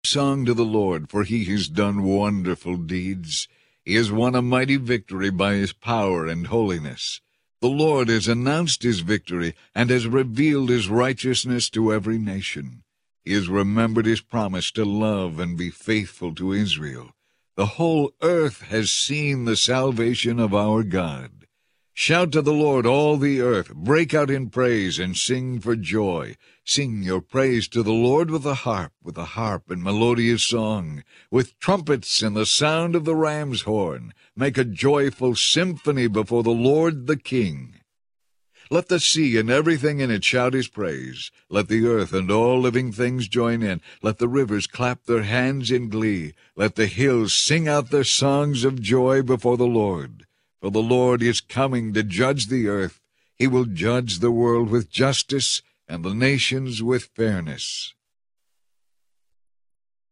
song to the Lord, for he has done wonderful deeds. He has won a mighty victory by his power and holiness. The Lord has announced his victory and has revealed his righteousness to every nation. He has remembered his promise to love and be faithful to Israel. The whole earth has seen the salvation of our God. Shout to the Lord, all the earth. Break out in praise and sing for joy. Sing your praise to the Lord with a harp and melodious song, with trumpets and the sound of the ram's horn. Make a joyful symphony before the Lord the King. Let the sea and everything in it shout his praise. Let the earth and all living things join in. Let the rivers clap their hands in glee. Let the hills sing out their songs of joy before the Lord. For the Lord is coming to judge the earth. He will judge the world with justice and the nations with fairness.